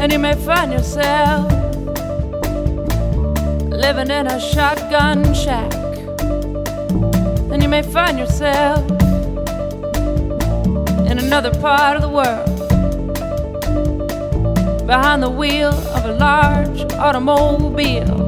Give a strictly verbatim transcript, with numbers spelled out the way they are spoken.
And you may find yourself living in a shotgun shack. And you may find yourself in another part of the world, behind the wheel of a large automobile.